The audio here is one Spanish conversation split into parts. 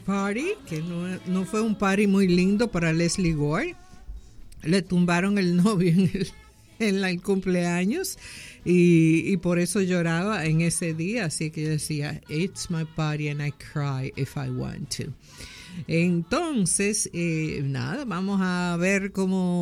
Party, que no fue un party muy lindo para Leslie Gore. Le tumbaron el novio en el cumpleaños y por eso lloraba en ese día. Así que yo decía, it's my party and I cry if I want to. Entonces, nada, vamos a ver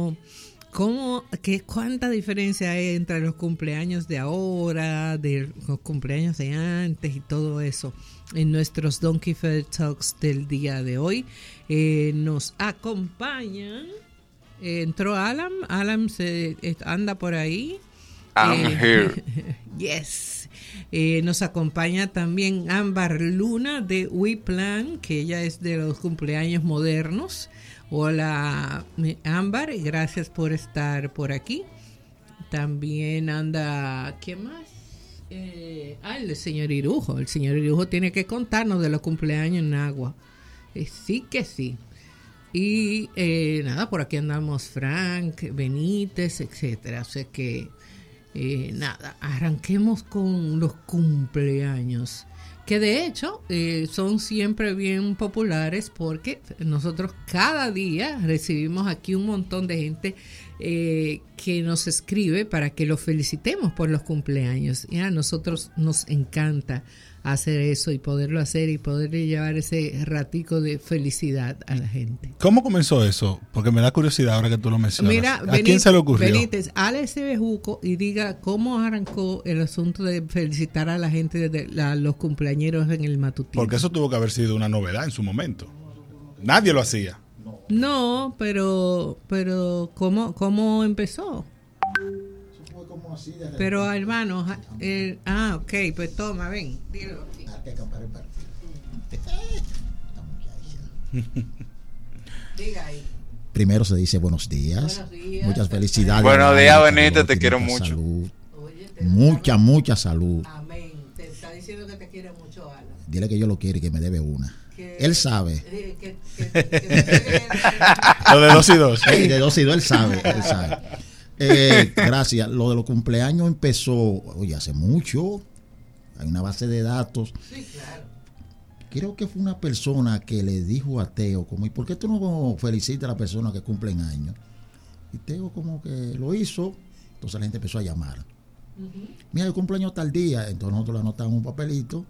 cuánta diferencia hay entre los cumpleaños de ahora, de los cumpleaños de antes y todo eso en nuestros Donkey Fair Talks del día de hoy. Nos acompañan, entró Alan anda por ahí. I'm here. Yes. Nos acompaña también Ámbar Luna de We Plan, que ella es de los cumpleaños modernos. Hola Ámbar, gracias por estar por aquí. También anda, ¿quién más? El señor Irujo. El señor Irujo tiene que contarnos de los cumpleaños en Agua. Sí que sí. Y nada, por aquí andamos Frank, Benítez, etcétera. O sea que nada, arranquemos con los cumpleaños, que de hecho son siempre bien populares porque nosotros cada día recibimos aquí un montón de gente que nos escribe para que los felicitemos por los cumpleaños. Y a nosotros nos encanta hacer eso y poderlo hacer y poderle llevar ese ratico de felicidad a la gente. ¿Cómo comenzó eso? Porque me da curiosidad ahora que tú lo mencionas. Mira, ¿A quién se le ocurrió? Benítez, Alex Bejuco y diga cómo arrancó el asunto de felicitar a la gente de los cumpleañeros en el matutino. Porque eso tuvo que haber sido una novedad en su momento. Nadie lo hacía. No, pero ¿cómo empezó? Pero hermano, ok, pues toma, ven, dilo. Diga ahí. Primero se dice buenos días. Muchas felicidades. Buenos días, Benito, te quiero mucho. Salud. Mucha salud. Amén. Te está diciendo que te quiere mucho, Alan. Dile que yo lo quiero y que me debe una. Él sabe. Lo de 2 y 2. De 2 y 2, él sabe. Gracias. Lo de los cumpleaños empezó, hace mucho. Hay una base de datos. Sí, claro. Creo que fue una persona que le dijo a Teo, como, ¿y por qué tú no felicitas a la persona que cumplen años? Y Teo como que lo hizo. Entonces la gente empezó a llamar. Mira, el cumpleaños tal día. Entonces nosotros le anotamos un papelito.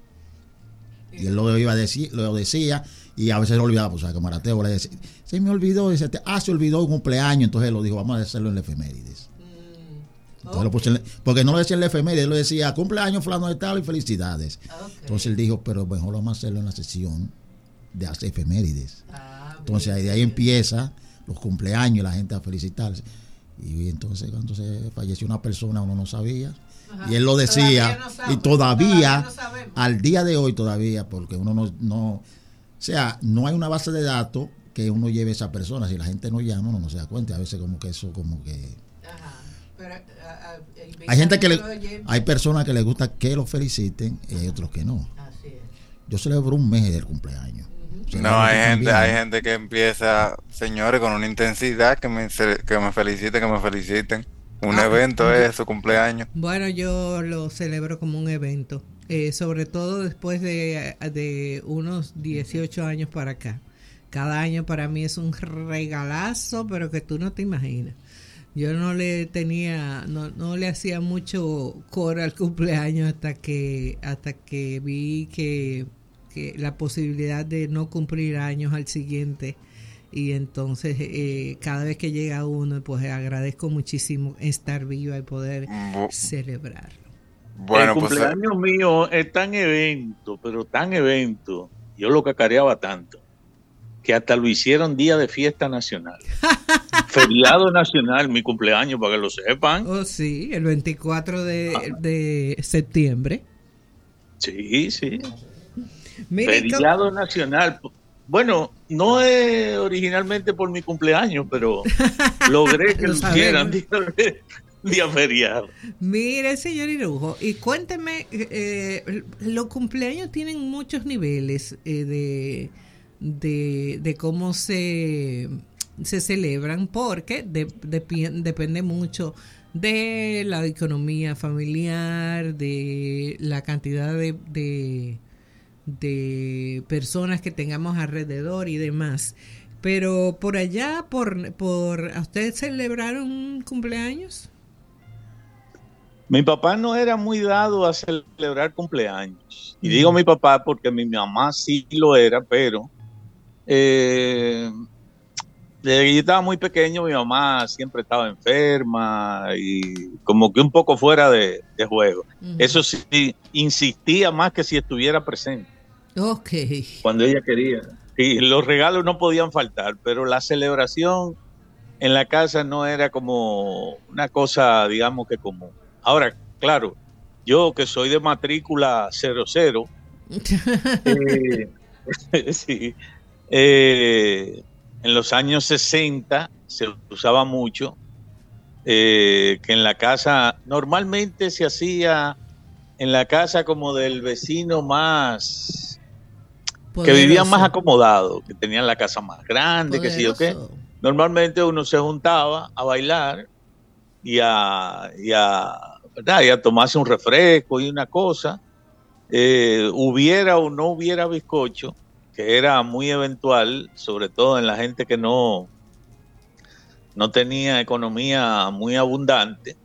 Y él lo decía, y a veces lo olvidaba, pues, como Marateo le decía, se me olvidó, dice, se olvidó un cumpleaños, entonces él lo dijo, vamos a hacerlo en la efemérides. Entonces lo puse porque no lo decía en la efemérides, él lo decía, cumpleaños fulano de tal y felicidades. Entonces él dijo, pero mejor vamos a hacerlo en la sesión de hacer efemérides. Entonces de ahí empieza los cumpleaños, la gente a felicitarse. Y entonces cuando se falleció una persona uno no sabía. Y él lo decía, todavía al día de hoy todavía, porque uno no no hay una base de datos que uno lleve a esa persona. Si la gente no llama, uno no se da cuenta. A veces como que eso, como que... Pero, hay gente hay personas que les gusta que los feliciten y hay otros que no. Así es. Yo celebro un mes del cumpleaños. No, hay gente que empieza, señores, con una intensidad que me feliciten. Un evento es su cumpleaños. Bueno, yo lo celebro como un evento, sobre todo después de unos 18 años para acá. Cada año para mí es un regalazo, pero que tú no te imaginas. Yo no le hacía mucho coro al cumpleaños hasta que vi que la posibilidad de no cumplir años al siguiente. Y entonces cada vez que llega uno, pues agradezco muchísimo estar viva y poder celebrarlo. Bueno, el cumpleaños mío es tan evento, yo lo cacareaba tanto, que hasta lo hicieron día de fiesta nacional. Feriado nacional, mi cumpleaños, para que lo sepan. Oh, sí, el 24 de septiembre. Sí. Mire, feriado nacional. Bueno, no es originalmente por mi cumpleaños, pero logré que lo hicieran día feriado. Mire, señor Irujo, y cuénteme, los cumpleaños tienen muchos niveles de cómo se celebran, porque depende mucho de la economía familiar, de la cantidad de de personas que tengamos alrededor y demás. Pero por allá, ¿a ustedes celebraron un cumpleaños? Mi papá no era muy dado a celebrar cumpleaños. Y digo mi papá porque mi mamá sí lo era, pero desde que yo estaba muy pequeño, mi mamá siempre estaba enferma y como que un poco fuera de juego. Eso sí, insistía más que si estuviera presente. Ok. Cuando ella quería. Y los regalos no podían faltar, pero la celebración en la casa no era como una cosa, digamos que común. Ahora, claro, yo que soy de matrícula 00, sí, en los años 60 se usaba mucho, que en la casa, normalmente se hacía en la casa como del vecino más... Poderoso. Que vivían más acomodados, que tenían la casa más grande, que sí o qué. Normalmente uno se juntaba a bailar y a tomarse un refresco y una cosa. Hubiera o no hubiera bizcocho, que era muy eventual, sobre todo en la gente que no tenía economía muy abundante.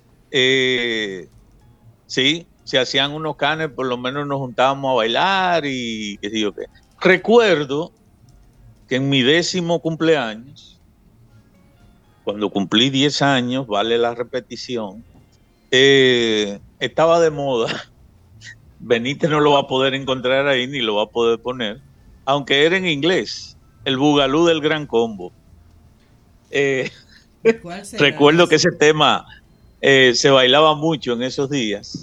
Sí, se hacían unos canes, por lo menos nos juntábamos a bailar y qué sé yo qué. Recuerdo que en mi 10º cumpleaños, cuando cumplí 10 años, vale la repetición, estaba de moda. Benítez no lo va a poder encontrar ahí ni lo va a poder poner, aunque era en inglés, el Bugalú del Gran Combo. Recuerdo que ese tema... se bailaba mucho en esos días,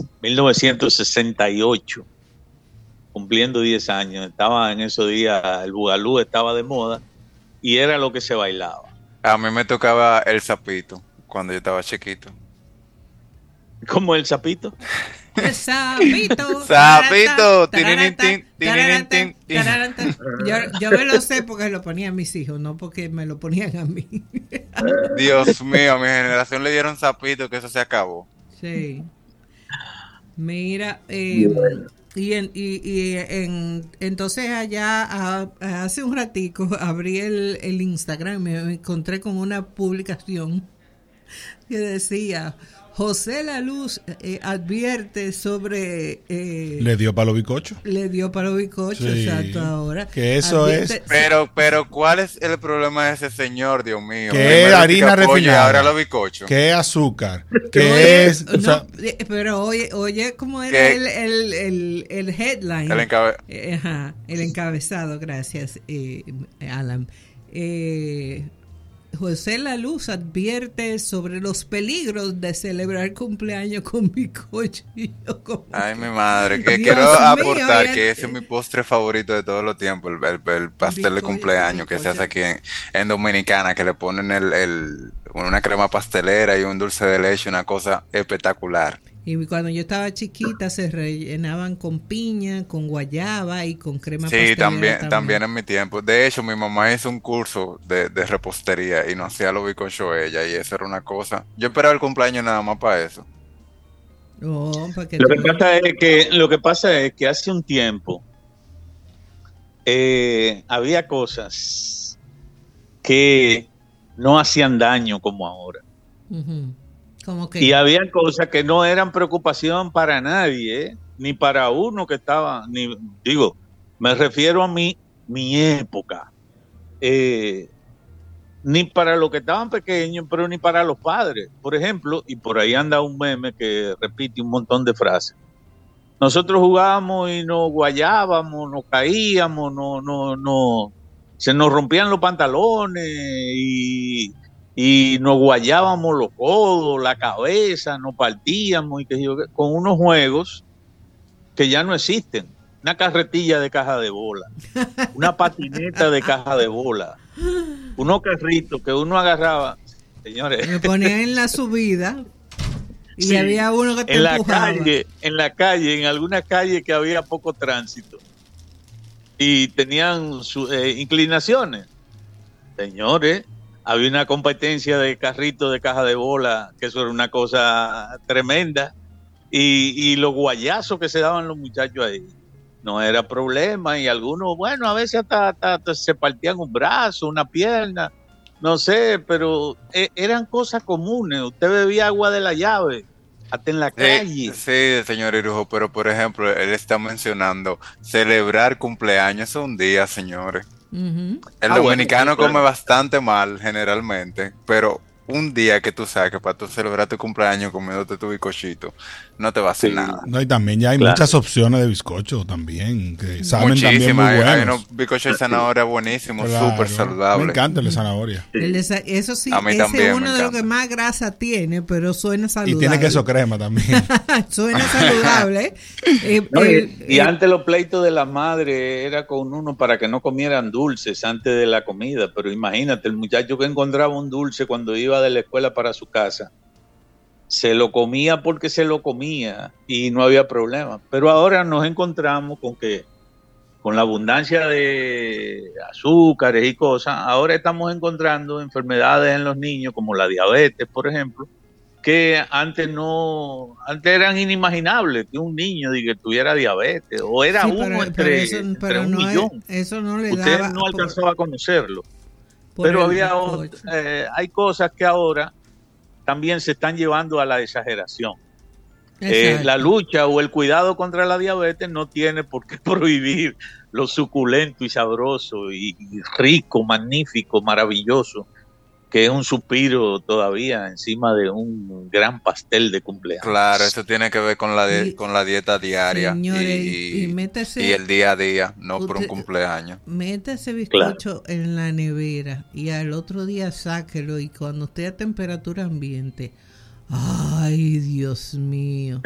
1968, cumpliendo 10 años. Estaba en esos días, el Bugalú estaba de moda y era lo que se bailaba. A mí me tocaba el sapito cuando yo estaba chiquito. ¿Cómo el sapito? El sapito. Sapito. Yo me lo sé porque lo ponían mis hijos, no porque me lo ponían a mí. Dios mío, a mi generación le dieron sapito que eso se acabó. Sí. Mira, entonces allá hace un ratico abrí el Instagram, me encontré con una publicación que decía: José La Luz advierte sobre... ¿Le dio para los bizcochos? Le dio para los bizcochos, sí, exacto, ahora. Que eso advierte, es... Pero, ¿cuál es el problema de ese señor, Dios mío? Que es harina refinada. Ahora los bizcochos. Que es azúcar. Que es... O sea, pero oye, ¿cómo era el headline? El encabezado, gracias, Alan. José La Luz advierte sobre los peligros de celebrar cumpleaños con bizcocho. Ay, mi madre, que quiero aportar que ese es mi postre favorito de todos los tiempos, el pastel de cumpleaños que se hace aquí en Dominicana, que le ponen una crema pastelera y un dulce de leche, una cosa espectacular. Y cuando yo estaba chiquita se rellenaban con piña, con guayaba y con crema pastelera. Sí, también en mi tiempo. De hecho, mi mamá hizo un curso de repostería y nos hacía los bizcochos ella, y eso era una cosa. Yo esperaba el cumpleaños nada más para eso. Oh, lo que pasa es que hace un tiempo había cosas que no hacían daño como ahora. Uh-huh. ¿Cómo que? Y había cosas que no eran preocupación para nadie, ni para uno que estaba, me refiero a mi época, ni para los que estaban pequeños, pero ni para los padres. Por ejemplo, y por ahí anda un meme que repite un montón de frases. Nosotros jugábamos y nos guayábamos, nos caíamos, se nos rompían los pantalones y nos guayábamos los codos, la cabeza, nos partíamos y con unos juegos que ya no existen. Una carretilla de caja de bola, una patineta de caja de bola, unos carritos que uno agarraba, señores. Me ponía en la subida y sí, había uno que te empujaba. En la calle, en algunas calles que había poco tránsito y tenían sus inclinaciones. Señores, había una competencia de carritos de caja de bola, que eso era una cosa tremenda, y los guayazos que se daban los muchachos ahí. no era problema, y algunos, bueno, a veces hasta se partían un brazo, una pierna, no sé, pero eran cosas comunes. Usted bebía agua de la llave, hasta en la calle. Sí, señor Irujo, pero por ejemplo, él está mencionando celebrar cumpleaños un día, señores. Uh-huh. El dominicano come bastante mal generalmente, pero un día que tú saques para tú celebrar tu cumpleaños comiéndote tu bizcochito, no te va a hacer nada. No, y también ya hay muchas opciones de bizcocho también, que saben también muy buenos. Hay unos bizcochos de zanahoria buenísimos, súper saludables. Me encanta el de zanahoria. Eso sí, a mí ese también, es uno de los que más grasa tiene, pero suena saludable. Y tiene queso crema también. Suena saludable. Y antes los pleitos de la madre era con uno para que no comieran dulces antes de la comida, pero imagínate, el muchacho que encontraba un dulce cuando iba de la escuela para su casa, se lo comía porque se lo comía y no había problema. Pero ahora nos encontramos con que con la abundancia de azúcares y cosas, ahora estamos encontrando enfermedades en los niños como la diabetes, por ejemplo, que antes eran inimaginables que un niño diga que tuviera diabetes, o era uno entre un millón. Eso no le Usted daba, no alcanzaba a conocerlo. Pero hay cosas que ahora también se están llevando a la exageración. La lucha o el cuidado contra la diabetes no tiene por qué prohibir lo suculento y sabroso y rico, magnífico, maravilloso, que es un suspiro todavía encima de un gran pastel de cumpleaños. Claro, eso tiene que ver con la dieta diaria, señores, y el día a día, no por un cumpleaños. Mete ese bizcocho en la nevera y al otro día sáquelo, y cuando esté a temperatura ambiente, ¡ay, Dios mío!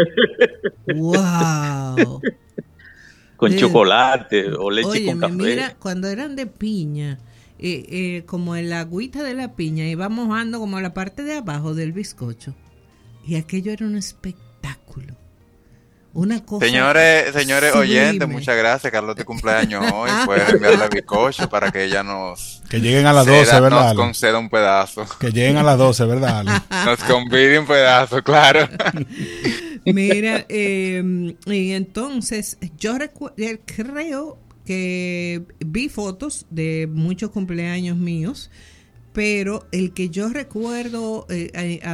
¡Wow! Con chocolate o leche con café. Mira, cuando eran de piña, como el agüita de la piña iba mojando como la parte de abajo del bizcocho, y aquello era un espectáculo, una cosa. Señores oyentes, muchas gracias. Carlos de cumpleaños hoy, pueden enviarle bizcocho para que ella que lleguen a las 12, ¿verdad? Nos conceda un pedazo. Que lleguen a las 12, ¿verdad, Ale? Nos convide un pedazo, claro. Mira, y entonces yo creo que vi fotos de muchos cumpleaños míos, pero el que yo recuerdo a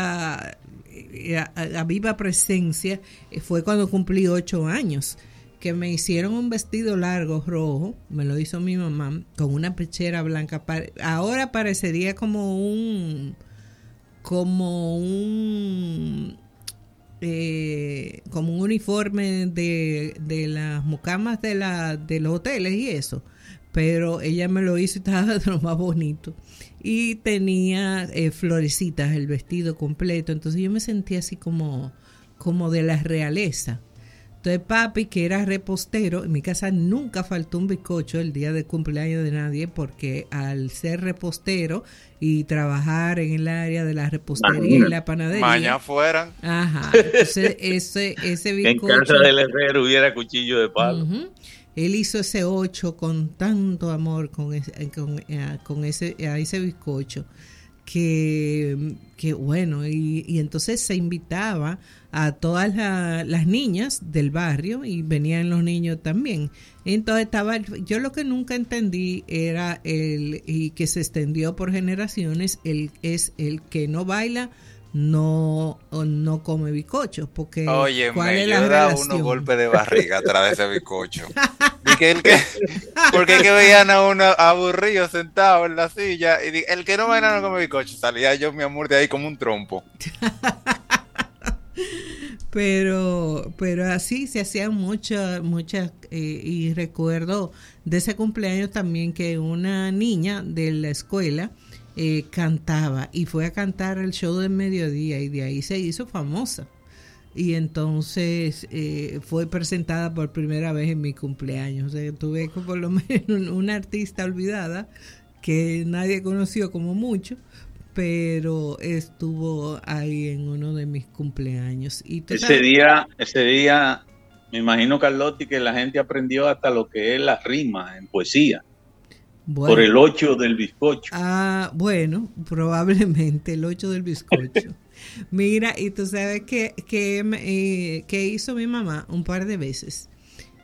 viva presencia fue cuando cumplí 8 años, que me hicieron un vestido largo rojo, me lo hizo mi mamá, con una pechera blanca. Ahora parecería como un uniforme de las mucamas de los hoteles y eso, pero ella me lo hizo y estaba de lo más bonito, y tenía florecitas el vestido completo. Entonces yo me sentía así como de la realeza. Entonces papi, que era repostero, en mi casa nunca faltó un bizcocho el día de cumpleaños de nadie, porque al ser repostero y trabajar en el área de la repostería y la panadería, mañana fueran. Ajá, entonces ese bizcocho, en casa del herrero hubiera cuchillo de palo. Uh-huh. Él hizo ese 8 con tanto amor con ese bizcocho, que bueno, y entonces se invitaba a todas las niñas del barrio y venían los niños también. Entonces yo lo que nunca entendí era y que se extendió por generaciones, es el que no baila no come bizcochos, porque oye, me da unos golpes de barriga atrás de ese bizcocho. Porque es que veían a uno aburrido sentado en la silla, y el que no baila no come bizcocho. Salía yo, mi amor, de ahí como un trompo. Pero así se hacían muchas y recuerdo de ese cumpleaños también que una niña de la escuela cantaba, y fue a cantar el show del mediodía, y de ahí se hizo famosa, y entonces fue presentada por primera vez en mi cumpleaños. O sea, tuve por lo menos una artista olvidada que nadie conoció como mucho, pero estuvo ahí en uno de mis cumpleaños. Y ese día me imagino, Carlotti, que la gente aprendió hasta lo que es la rima en poesía. Bueno, por el 8 del bizcocho. Bueno, probablemente el 8 del bizcocho. Mira, y tú sabes que hizo mi mamá un par de veces.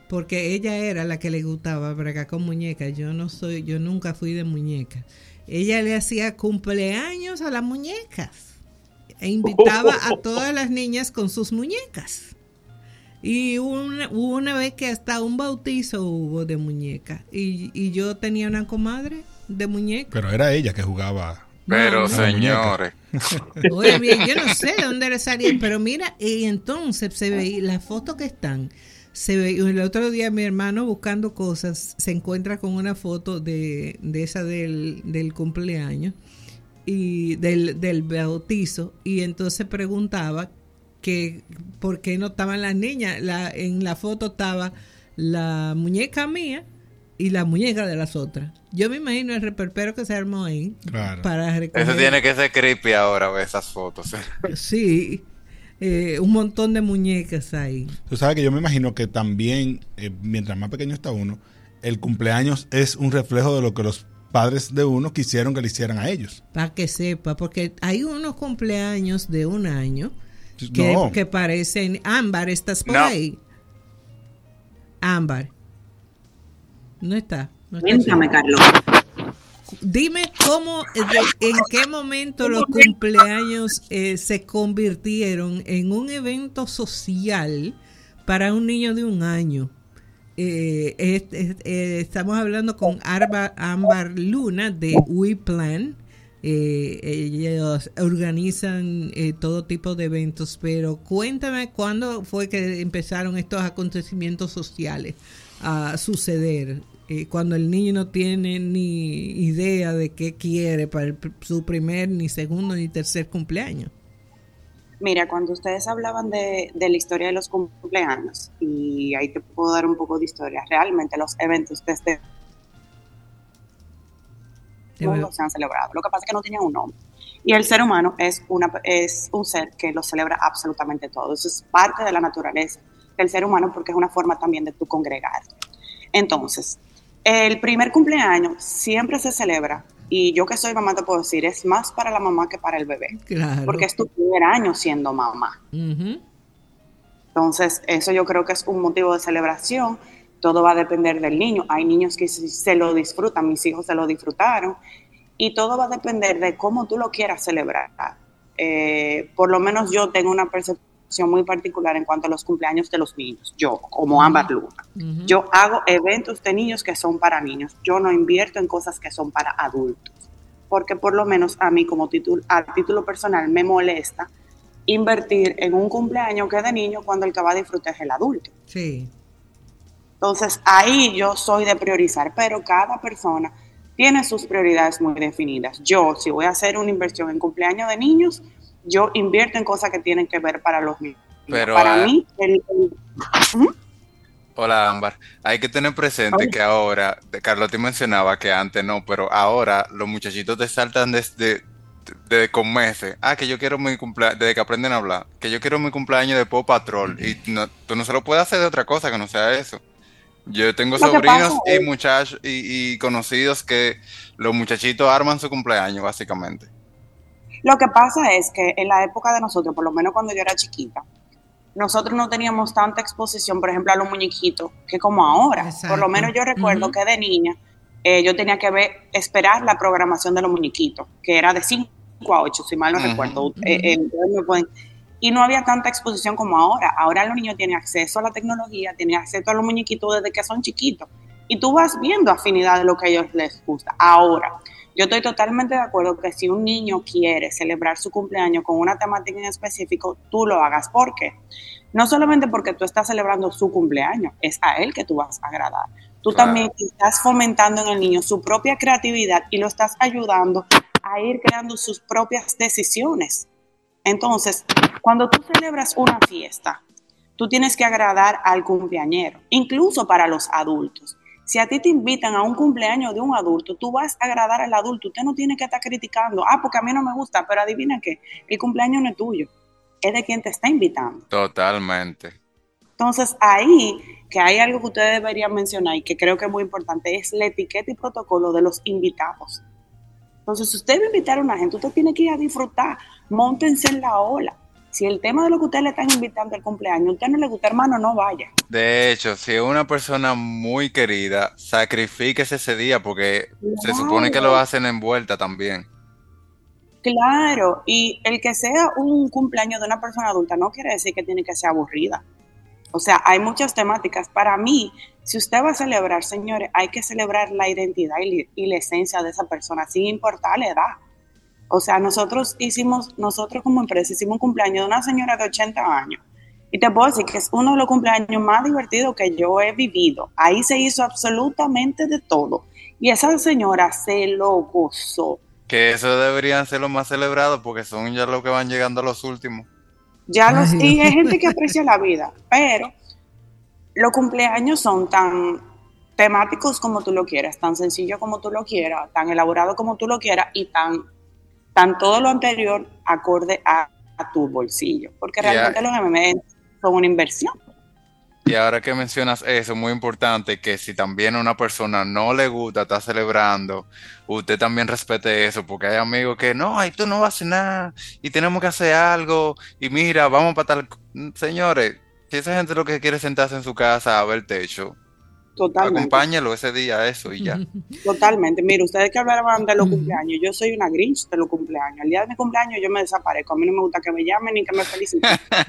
porque ella era la que le gustaba bregar con muñecas. Yo nunca fui de muñecas. Ella le hacía cumpleaños a las muñecas e invitaba a todas las niñas con sus muñecas. Y hubo una vez que hasta un bautizo hubo de muñecas. Y yo tenía una comadre de muñecas. Pero era ella que jugaba. Pero señores. Oye, bien, yo no sé de dónde le salían, pero mira, y entonces se ve las fotos que están. Se ve, el otro día mi hermano buscando cosas se encuentra con una foto de esa del cumpleaños y del bautizo, y entonces preguntaba que por qué no estaban las niñas. En la foto estaba la muñeca mía y la muñeca de las otras. Yo me imagino el reperpero que se armó ahí. Claro. Para recoger. Eso tiene que ser creepy ahora, ver esas fotos. Sí, un montón de muñecas ahí. Tú sabes que yo me imagino que también, mientras más pequeño está uno, el cumpleaños es un reflejo de lo que los padres de uno quisieron que le hicieran a ellos. Para que sepa, porque hay unos cumpleaños de un año que parecen... Ámbar, ¿estás por ahí? Ámbar. No está. Cuéntame, Carlos. Dime en qué momento los cumpleaños se convirtieron en un evento social para un niño de un año. Estamos hablando con Ámbar Luna de WePlan. Ellos organizan todo tipo de eventos, pero cuéntame cuándo fue que empezaron estos acontecimientos sociales a suceder. Cuando el niño no tiene ni idea de qué quiere para su primer, ni segundo, ni tercer cumpleaños. Mira, cuando ustedes hablaban de la historia de los cumpleaños, y ahí te puedo dar un poco de historia, realmente los eventos desde se han celebrado. Lo que pasa es que no tenían un nombre. Y el ser humano es un ser que lo celebra absolutamente todo. Eso es parte de la naturaleza del ser humano, porque es una forma también de tú congregarte. Entonces, el primer cumpleaños siempre se celebra, y yo que soy mamá te puedo decir, es más para la mamá que para el bebé. Claro. Porque es tu primer año siendo mamá. Uh-huh. Entonces, eso yo creo que es un motivo de celebración. Todo va a depender del niño. Hay niños que se lo disfrutan, mis hijos se lo disfrutaron, y todo va a depender de cómo tú lo quieras celebrar. Por lo menos yo tengo una percepción muy particular en cuanto a los cumpleaños de los niños. Yo, como Ámbar Luna, yo hago eventos de niños que son para niños. Yo no invierto en cosas que son para adultos, porque por lo menos a mí a título personal me molesta invertir en un cumpleaños que es de niño cuando el que va a disfrutar es el adulto. Sí. Entonces ahí yo soy de priorizar, pero cada persona tiene sus prioridades muy definidas. Yo, si voy a hacer una inversión en cumpleaños de niños, yo invierto en cosas que tienen que ver para los niños. Pero para mí, Hola, Ámbar. Hay que tener presente que ahora, Carlos te mencionaba que antes no, pero ahora los muchachitos te saltan desde con meses. Que yo quiero mi cumpleaños, desde que aprenden a hablar, que yo quiero mi cumpleaños de Paw Patrol. Y tú no se lo puedes hacer de otra cosa que no sea eso. Yo tengo sobrinos y muchachos y conocidos que los muchachitos arman su cumpleaños, básicamente. Lo que pasa es que en la época de nosotros, por lo menos cuando yo era chiquita, nosotros no teníamos tanta exposición, por ejemplo, a los muñequitos, que como ahora. Exacto. Por lo menos yo recuerdo que de niña yo tenía que esperar la programación de los muñequitos, que era de 5 a 8, si mal no recuerdo. Y no había tanta exposición como ahora. Ahora los niños tienen acceso a la tecnología, tienen acceso a los muñequitos desde que son chiquitos. Y tú vas viendo afinidad de lo que a ellos les gusta. Ahora, yo estoy totalmente de acuerdo que si un niño quiere celebrar su cumpleaños con una temática en específico, tú lo hagas. ¿Por qué? No solamente porque tú estás celebrando su cumpleaños, es a él que tú vas a agradar. Tú también estás fomentando en el niño su propia creatividad y lo estás ayudando a ir creando sus propias decisiones. Entonces, cuando tú celebras una fiesta, tú tienes que agradar al cumpleañero, incluso para los adultos. Si a ti te invitan a un cumpleaños de un adulto, tú vas a agradar al adulto. Usted no tiene que estar criticando. Porque a mí no me gusta, pero adivina qué, el cumpleaños no es tuyo, es de quien te está invitando. Totalmente. Entonces ahí, que hay algo que ustedes deberían mencionar y que creo que es muy importante, es la etiqueta y protocolo de los invitados. Entonces, si usted va a invitar a una gente, usted tiene que ir a disfrutar, móntense en la ola. Si el tema de lo que usted le están invitando al cumpleaños, a usted no le gusta, hermano, no vaya. De hecho, si es una persona muy querida, sacrifíquese ese día porque se supone que lo hacen envuelta también. Claro, y el que sea un cumpleaños de una persona adulta no quiere decir que tiene que ser aburrida. O sea, hay muchas temáticas. Para mí, si usted va a celebrar, señores, hay que celebrar la identidad y la esencia de esa persona, sin importar la edad. O sea, nosotros como empresa hicimos un cumpleaños de una señora de 80 años. Y te puedo decir que es uno de los cumpleaños más divertidos que yo he vivido. Ahí se hizo absolutamente de todo. Y esa señora se lo gozó. Que eso deberían ser los más celebrados porque son ya los que van llegando a los últimos. Y hay gente que aprecia la vida, pero los cumpleaños son tan temáticos como tú lo quieras, tan sencillos como tú lo quieras, tan elaborados como tú lo quieras y tan todo lo anterior acorde a tu bolsillo, porque realmente los M&M son una inversión. Y ahora que mencionas eso, muy importante, que si también a una persona no le gusta estar celebrando, usted también respete eso, porque hay amigos que no, ay, tú no vas a hacer nada, y tenemos que hacer algo, y mira, vamos para tal... Señores, si esa gente lo que quiere es sentarse en su casa a ver el techo, totalmente, acompáñelo ese día a eso y ya. Totalmente. Mira, ustedes que hablaban de los cumpleaños, yo soy una Grinch de los cumpleaños. El día de mi cumpleaños yo me desaparezco, a mí no me gusta que me llamen ni que me feliciten.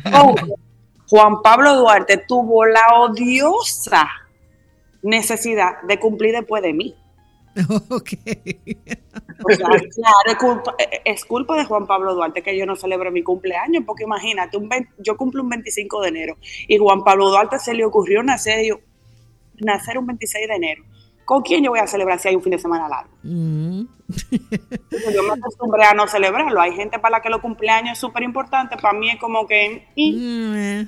Juan Pablo Duarte tuvo la odiosa necesidad de cumplir después de mí. Ok. O sea, claro, es culpa de Juan Pablo Duarte que yo no celebre mi cumpleaños, porque imagínate, yo cumplo un 25 de enero y Juan Pablo Duarte se le ocurrió nacer un 26 de enero. ¿Con quién yo voy a celebrar si hay un fin de semana largo? Yo me acostumbré a no celebrarlo. Hay gente para la que los cumpleaños es súper importante. Para mí es como que... Y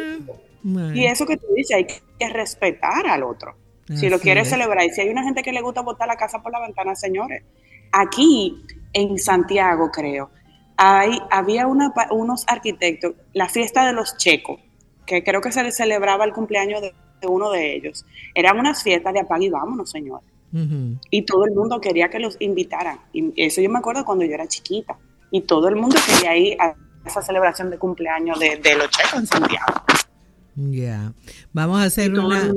eso que tú dices, hay que respetar al otro. Si lo quieres celebrar. Y si hay una gente que le gusta botar la casa por la ventana, señores. Aquí, en Santiago, creo, había unos arquitectos, la fiesta de los checos, que creo que se les celebraba el cumpleaños de uno de ellos. Eran unas fiestas de apague y vámonos, señores. Y todo el mundo quería que los invitaran. Y eso yo me acuerdo cuando yo era chiquita. Y todo el mundo quería ir a esa celebración de cumpleaños de los checos en Santiago. Ya. Vamos a hacer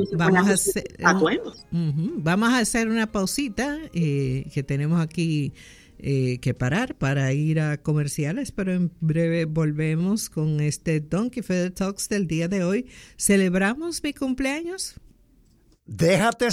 vamos a hacer una pausita que tenemos aquí que parar para ir a comerciales, pero en breve volvemos con este Donkey Feather Talks del día de hoy. ¿Celebramos mi cumpleaños? Déjate